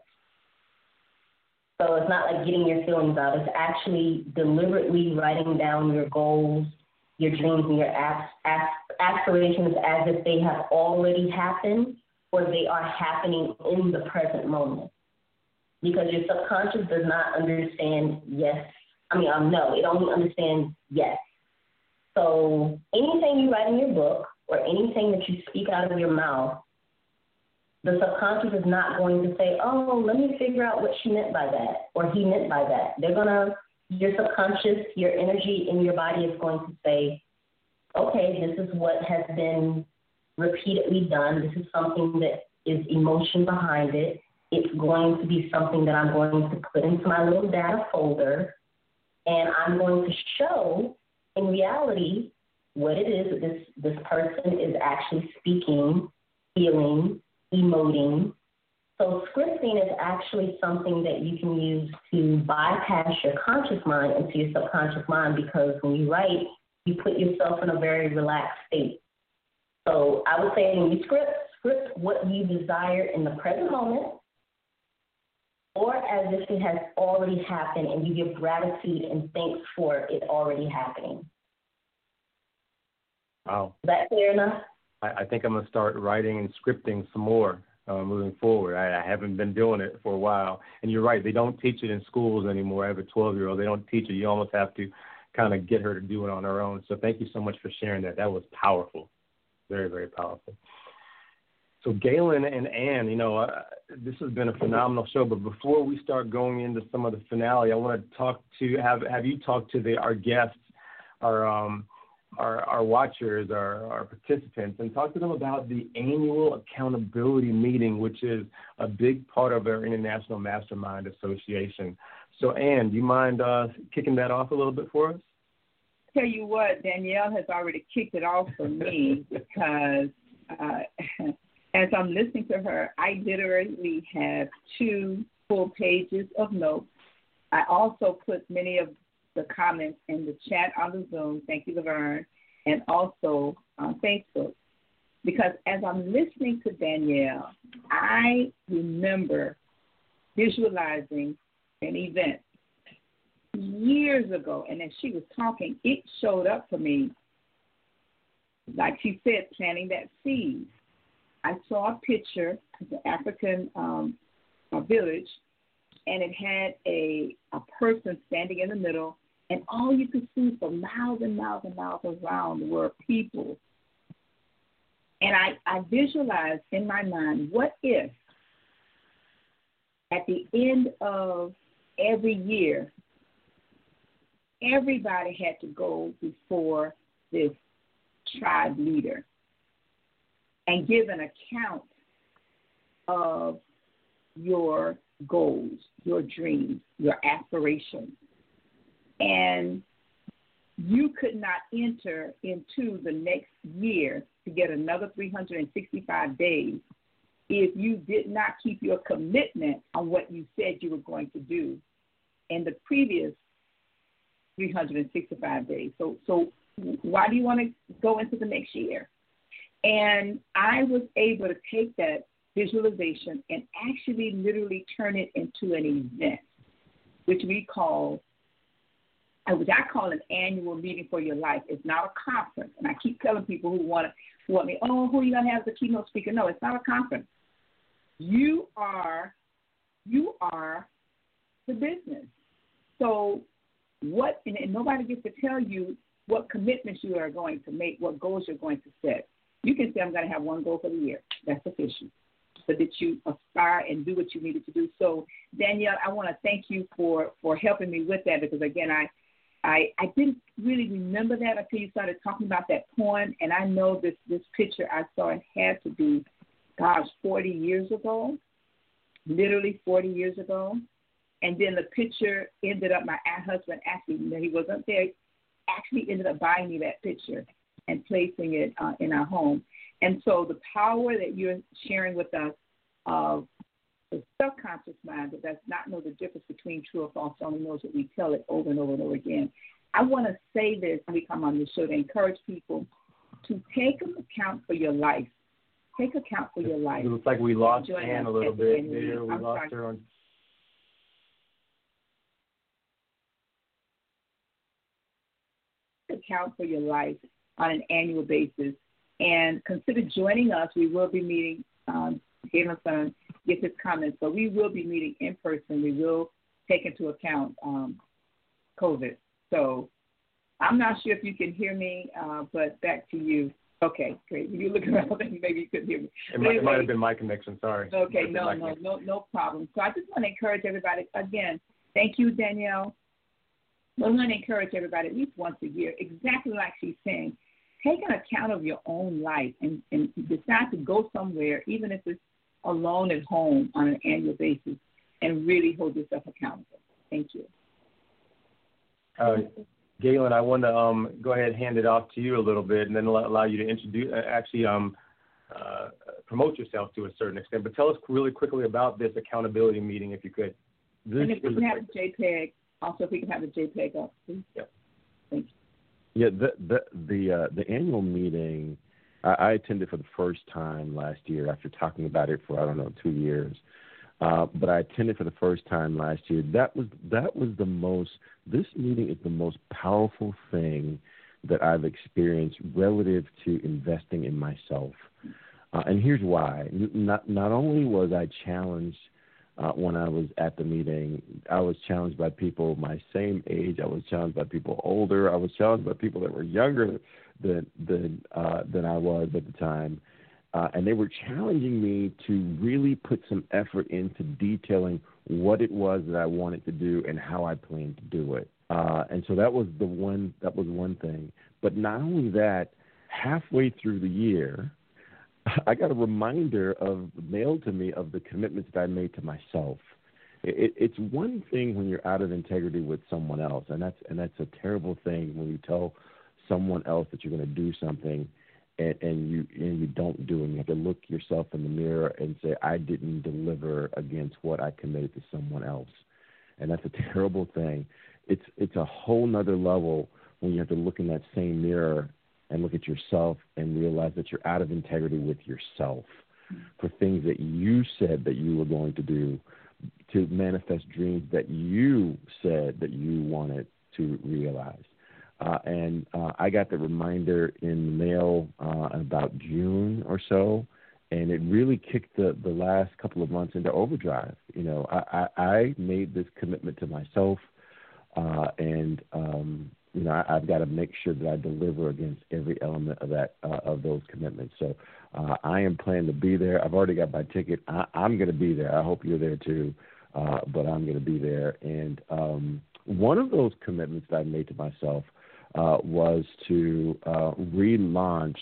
So it's not like getting your feelings out. It's actually deliberately writing down your goals, your dreams, and your aspirations as if they have already happened or they are happening in the present moment. Because your subconscious does not understand yes. I mean, um, no, it only understands yes. So anything you write in your book or anything that you speak out of your mouth, the subconscious is not going to say, oh, let me figure out what she meant by that or he meant by that. They're going to, your subconscious, your energy in your body is going to say, okay, this is what has been repeatedly done. This is something that is emotion behind it. It's going to be something that I'm going to put into my little data folder, and I'm going to show in reality what it is that this, this person is actually speaking, feeling, emoting. So scripting is actually something that you can use to bypass your conscious mind into your subconscious mind, because when you write, you put yourself in a very relaxed state. So I would say when you script, script what you desire in the present moment, or as if it has already happened and you give gratitude and thanks for it already happening. Wow. Is that clear enough? I, I think I'm going to start writing and scripting some more uh, moving forward. I, I haven't been doing it for a while. And you're right, they don't teach it in schools anymore. I have a twelve-year-old. They don't teach it. You almost have to kind of get her to do it on her own. So thank you so much for sharing that. That was powerful. Very, very powerful. So Galen and Ann, you know, uh, this has been a phenomenal show. But before we start going into some of the finale, I want to talk to have have you talk to the our guests, our um, our, our watchers, our, our participants, and talk to them about the annual accountability meeting, which is a big part of our International Mastermind Association. So, Ann, do you mind uh, kicking that off a little bit for us? Tell you what, Danielle has already kicked it off for me because uh, as I'm listening to her, I literally have two full pages of notes. I also put many of the comments in the chat on the Zoom, thank you, Laverne, and also on Facebook. Because as I'm listening to Danielle, I remember visualizing an event years ago, and as she was talking, it showed up for me, like she said, planting that seed. I saw a picture of the African um, a village, and it had a, a person standing in the middle, and all you could see for miles and miles and miles around were people. And I, I visualized in my mind, what if at the end of every year, everybody had to go before this tribe leader and give an account of your goals, your dreams, your aspirations. And you could not enter into the next year to get another three hundred sixty-five days if you did not keep your commitment on what you said you were going to do in the previous three hundred sixty-five days. So, so why do you want to go into the next year? And I was able to take that visualization and actually literally turn it into an event, which we call, which I call an annual meeting for your life. It's not a conference. And I keep telling people who want to, who want me, oh, who are you going to have as a keynote speaker? No, it's not a conference. You are, you are the business. So what, and, and nobody gets to tell you what commitments you are going to make, what goals you're going to set. You can say, I'm going to have one goal for the year. That's sufficient. So that you aspire and do what you needed to do. So, Danielle, I want to thank you for, for helping me with that because, again, I, I I didn't really remember that until you started talking about that poem, and I know this, this picture I saw it had to be, gosh, forty years ago, literally forty years ago. And then the picture ended up, my husband actually, you know, he wasn't there, actually ended up buying me that picture and placing it uh, in our home. And so the power that you're sharing with us of the subconscious mind that does not know the difference between true or false, only knows that we tell it over and over and over again. I want to say this when we come on this show to encourage people to take account for your life. Take account for your life. It looks like we lost Join Ann a us little at bit the there. We I'm lost sorry. her on. Account for your life on an annual basis. And consider joining us. We will be meeting, um, Galen's son gets his comments, but we will be meeting in person. We will take into account um, COVID. So I'm not sure if you can hear me, uh, but back to you. Okay, great. If you look around, maybe you couldn't hear me. It might, anyway, it might have been my connection, sorry. Okay, no, no, no, no problem. So I just want to encourage everybody, again, thank you, Danielle. We're going to encourage everybody at least once a year, exactly like she's saying, take an account of your own life and, and decide to go somewhere, even if it's alone at home on an annual basis, and really hold yourself accountable. Thank you. Uh, Galen, I want to um, go ahead and hand it off to you a little bit and then allow you to introduce, uh, actually um, uh, promote yourself to a certain extent. But tell us really quickly about this accountability meeting, if you could. This and if we can have a JPEG, also if we can have a JPEG up, please. Yep. Thank you. Yeah, the the the, uh, the annual meeting, I, I attended for the first time last year after talking about it for, I don't know, two years. Uh, but I attended for the first time last year. That was that was the most, this meeting is the most powerful thing that I've experienced relative to investing in myself. Uh, and here's why. Not, not only was I challenged uh, when I was at the meeting, I was challenged by people my same age. I was challenged by people older. I was challenged by people that were younger than, than, uh, than I was at the time. Uh, and they were challenging me to really put some effort into detailing what it was that I wanted to do and how I planned to do it. Uh, and so that was the one, that was one thing. But not only that, halfway through the year, I got a reminder of mailed to me of the commitments that I made to myself. It, it's one thing when you're out of integrity with someone else, and that's and that's a terrible thing when you tell someone else that you're going to do something, and, and you and you don't do it. And you have to look yourself in the mirror and say, I didn't deliver against what I committed to someone else, and that's a terrible thing. It's it's a whole nother level when you have to look in that same mirror and look at yourself and realize that you're out of integrity with yourself for things that you said that you were going to do, to manifest dreams that you said that you wanted to realize. Uh, and uh, I got the reminder in the mail uh, in about June or so, and it really kicked the, the last couple of months into overdrive. You know, I, I, I made this commitment to myself, uh, and um, you know, I, I've got to make sure that I deliver against every element of that uh, of those commitments. So uh, I am planning to be there. I've already got my ticket. I, I'm going to be there. I hope you're there too, uh, but I'm going to be there. And um, one of those commitments that I made to myself uh, was to uh, relaunch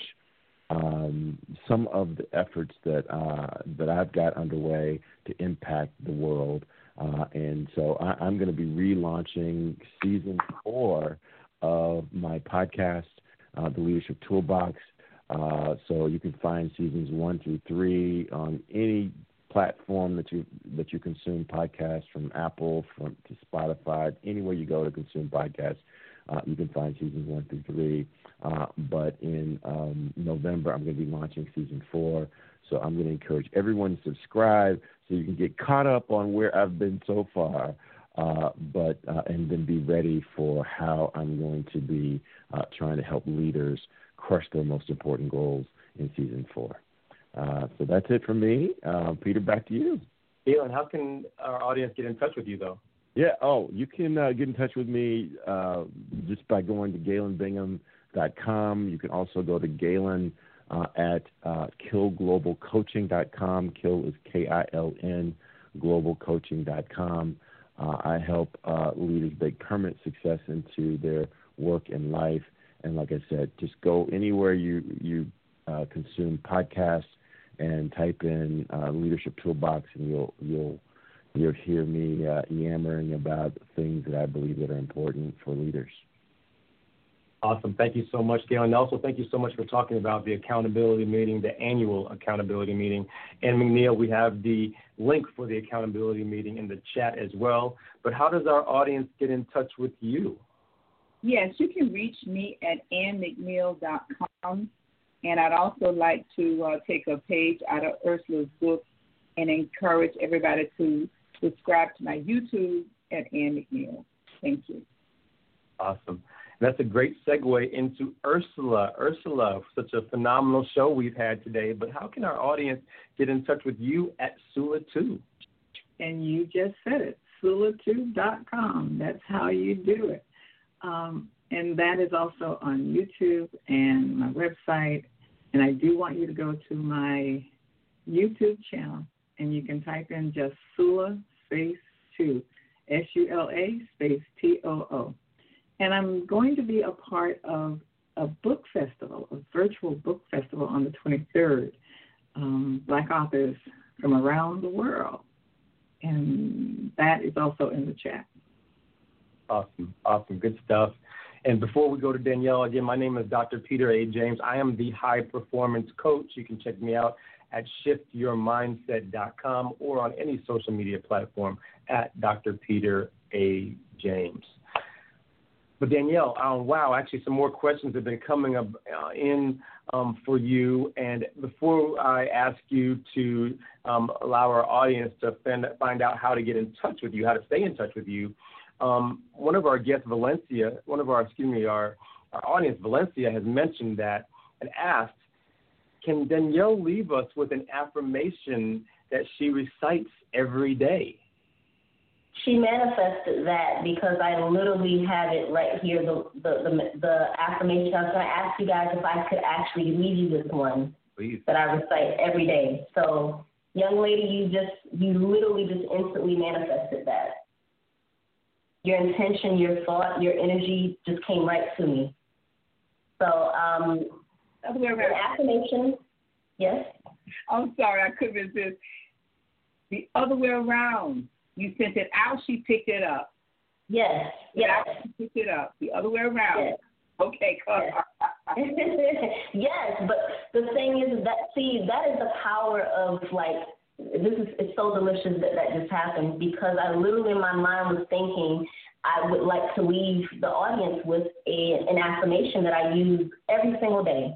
um, some of the efforts that uh, that I've got underway to impact the world. Uh, and so I, I'm going to be relaunching season four of my podcast, uh, The Leadership Toolbox. Uh, so you can find seasons one through three on any platform that you that you consume podcasts, from Apple, from to Spotify, anywhere you go to consume podcasts, uh, you can find seasons one through three. Uh, but in um, November, I'm going to be launching season four. So I'm going to encourage everyone to subscribe so you can get caught up on where I've been so far, uh, but uh, and then be ready for how I'm going to be uh, trying to help leaders crush their most important goals in season four. Uh, so that's it from me. Uh, Peter, back to you. Galen, how can our audience get in touch with you, though? Yeah, oh, you can uh, get in touch with me uh, just by going to galen bingham dot com. You can also go to Galen uh, at uh, kill global coaching dot com. Kill is K I L N, global coaching dot com. Uh, I help uh, leaders bake permanent success into their work and life. And like I said, just go anywhere you, you uh, consume podcasts and type in uh, Leadership Toolbox, and you'll you'll you'll hear me uh, yammering about things that I believe that are important for leaders. Awesome. Thank you so much, Galen. Also, thank you so much for talking about the accountability meeting, the annual accountability meeting. And McNeil, we have the link for the accountability meeting in the chat as well. But how does our audience get in touch with you? Yes, you can reach me at ann mcneil dot com. And I'd also like to uh, take a page out of Ursula's book and encourage everybody to subscribe to my YouTube at Ann McNeil. Thank you. Awesome. That's a great segue into Ursula. Ursula, such a phenomenal show we've had today, but how can our audience get in touch with you at Sula two? And you just said it, sula two dot com. That's how you do it. Um, and that is also on YouTube and my website. And I do want you to go to my YouTube channel, and you can type in just Sula space two, S U L A space T O O. And I'm going to be a part of a book festival, a virtual book festival on the twenty-third, um, Black authors from around the world. And that is also in the chat. Awesome, awesome, good stuff. And before we go to Danielle, again, my name is Doctor Peter A. James. I am the High Performance Coach. You can check me out at shift your mindset dot com or on any social media platform at Doctor Peter A. James. But Danielle, um, wow, actually some more questions have been coming up uh, in um, for you. And before I ask you to um, allow our audience to find, find out how to get in touch with you, how to stay in touch with you, um, one of our guests, Valencia, one of our, excuse me, our, our audience, Valencia, has mentioned that and asked, can Danielle leave us with an affirmation that she recites every day? She manifested that because I literally have it right here, the the the, the affirmation. I was going to ask you guys if I could actually leave you with one. Please. That I recite every day. So, young lady, you just, you literally just instantly manifested that. Your intention, your thought, your energy just came right to me. So, um, the affirmation, yes? I'm sorry, I couldn't resist. The other way around. You sent it out, she picked it up. Yes, yes. She picked it up. The other way around. Yes. Okay, come yes. Yes, but the thing is that, see, that is the power of, like, this is, it's so delicious that that just happened because I literally in my mind was thinking I would like to leave the audience with a, an affirmation that I use every single day.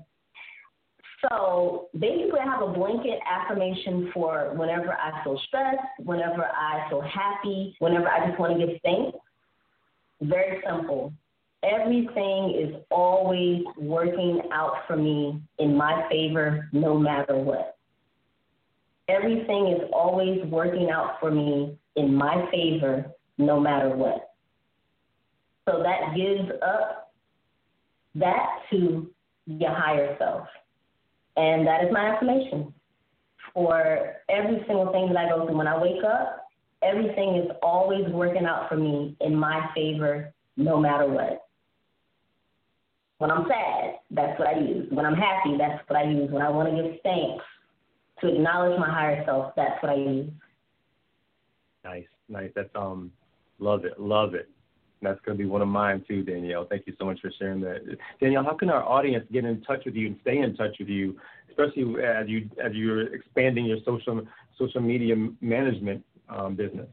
So basically I have a blanket affirmation for whenever I feel stressed, whenever I feel happy, whenever I just want to give thanks. Very simple. Everything is always working out for me in my favor no matter what. Everything is always working out for me in my favor no matter what. So that gives up that to your higher self. And that is my affirmation for every single thing that I go through. When I wake up, everything is always working out for me in my favor, no matter what. When I'm sad, that's what I use. When I'm happy, that's what I use. When I want to give thanks, to acknowledge my higher self, that's what I use. Nice, nice. That's um, love it, love it. That's going to be one of mine too, Danielle. Thank you so much for sharing that. Danielle, how can our audience get in touch with you and stay in touch with you, especially as you as you're expanding your social social media management um, business?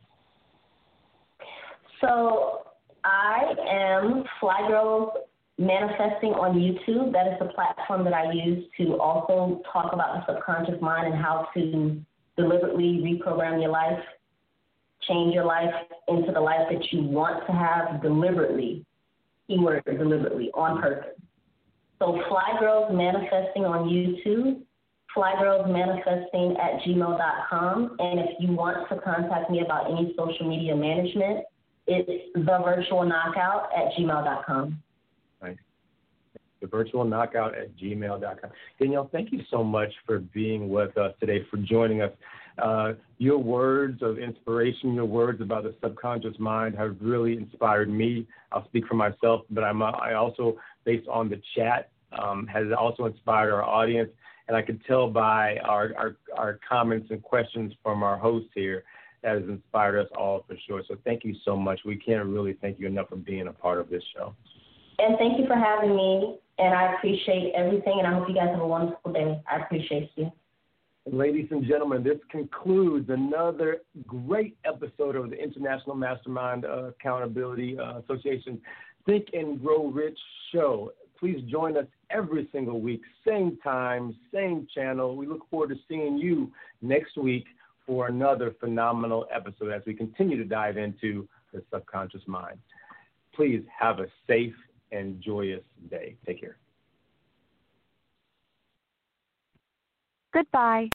So I am Fly Girls Manifesting on YouTube. That is the platform that I use to also talk about the subconscious mind and how to deliberately reprogram your life, change your life into the life that you want to have deliberately, keyword deliberately, on purpose. So Fly Girls Manifesting on YouTube, Fly Girls Manifesting at gmail dot com. And if you want to contact me about any social media management, it's the virtual knockout at gmail dot com. Nice. The virtual knockout at gmail dot com. Danielle, thank you so much for being with us today, for joining us. Uh, your words of inspiration, your words about the subconscious mind have really inspired me. I'll speak for myself, but I'm, uh, I also, based on the chat, um, has also inspired our audience. And I could tell by our, our, our comments and questions from our hosts here that has inspired us all for sure. So thank you so much. We can't really thank you enough for being a part of this show. And thank you for having me. And I appreciate everything. And I hope you guys have a wonderful day. I appreciate you. Ladies and gentlemen, this concludes another great episode of the International Mastermind uh, Accountability uh, Association Think and Grow Rich show. Please join us every single week, same time, same channel. We look forward to seeing you next week for another phenomenal episode as we continue to dive into the subconscious mind. Please have a safe and joyous day. Take care. Goodbye.